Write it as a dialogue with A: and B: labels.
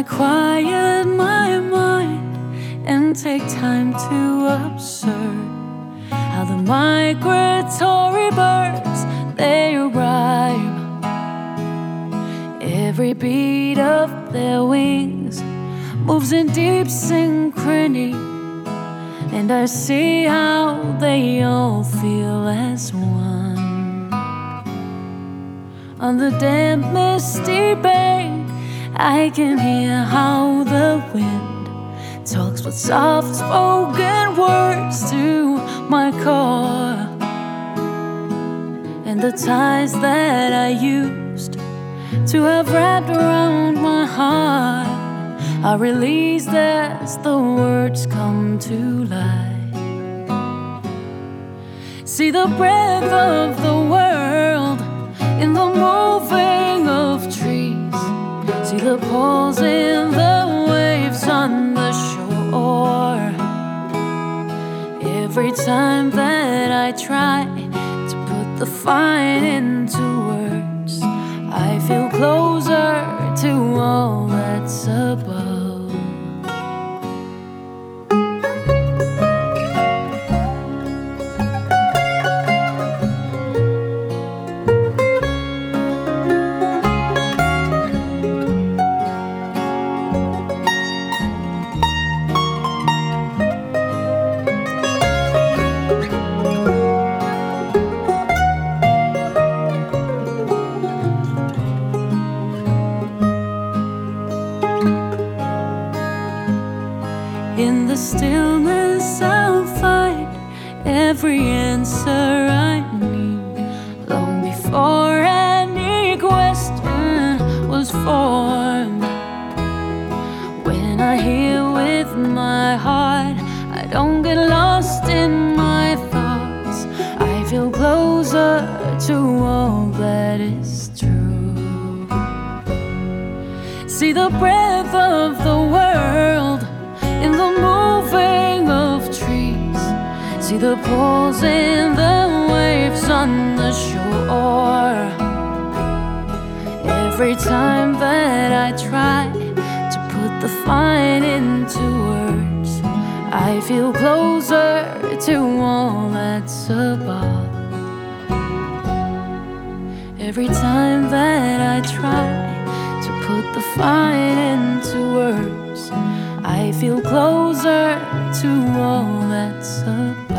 A: I quiet my mind and take time to observe how the migratory birds, they rhyme. Every beat of their wings moves in deep synchrony, and I see how they all feel as one. On the damp, misty bank, I can hear how the wind talks with soft-spoken words to my core. And the ties that I used to have wrapped around my heart are released as the words come to life. See the breadth of the world in the moving of trees. See the pulse in the waves on the shore. Every time that I try to put the fine into words, I feel closer to all that's above. In the stillness I'll find every answer I need, long before any question was formed. When I hear with my heart, I don't get lost in my thoughts. I feel closer to all that is true. See the breadth of the world in the moving of trees. See the pulse in the waves on the shore. Every time that I try to put the fine into words, I feel closer to all that's above. Every time that I try to put the fine into words, I feel closer to all that's above.